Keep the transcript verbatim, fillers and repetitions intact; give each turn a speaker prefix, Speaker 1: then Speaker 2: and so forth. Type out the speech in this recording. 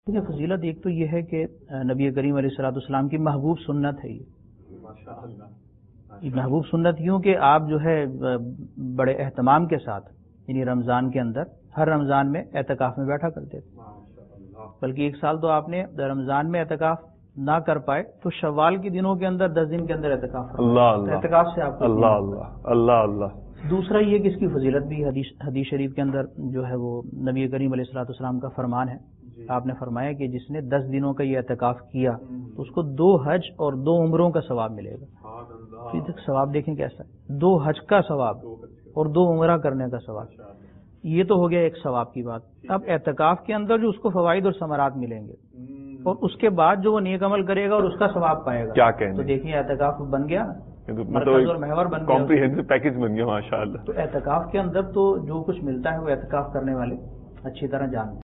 Speaker 1: دیکھیں فضیلت ایک تو یہ ہے کہ نبی کریم علیہ الصلوۃ والسلام کی محبوب سنت ہے یہ محبوب سنت یوں کہ آپ جو ہے بڑے اہتمام کے ساتھ یعنی رمضان کے اندر ہر رمضان میں اعتکاف میں بیٹھا کرتے تھے، بلکہ ایک سال تو آپ نے رمضان میں اعتکاف نہ کر پائے تو شوال کے دنوں کے اندر دس دن کے اندر اعتکاف اللہ اعتکاف سے آپ
Speaker 2: اللہ اللہ اللہ اللہ۔
Speaker 1: دوسرا یہ کہ اس کی فضیلت بھی حدیث حدیث شریف کے اندر جو ہے وہ نبی کریم علیہ الصلوۃ والسلام کا فرمان ہے، آپ نے فرمایا کہ جس نے دس دنوں کا یہ اعتکاف کیا تو اس کو دو حج اور دو عمروں کا ثواب ملے گا۔ ثواب دیکھیں کیسا ہے، دو حج کا ثواب اور دو عمرہ کرنے کا ثواب۔ یہ تو ہو گیا ایک ثواب کی بات۔ اب اعتکاف کے اندر جو اس کو فوائد اور ثمرات ملیں گے اور اس کے بعد جو وہ نیک عمل کرے گا اور اس کا ثواب پائے گا،
Speaker 2: کیا کہنے،
Speaker 1: تو دیکھیے اعتکاف بن گیا،
Speaker 2: مرکز
Speaker 1: اور محور بن گیا،
Speaker 2: کمپریہنسو پیکج بن گیا ماشاءاللہ۔
Speaker 1: تو اعتکاف کے اندر تو جو کچھ ملتا ہے وہ اعتکاف کرنے والے اچھی طرح جانتے ہیں۔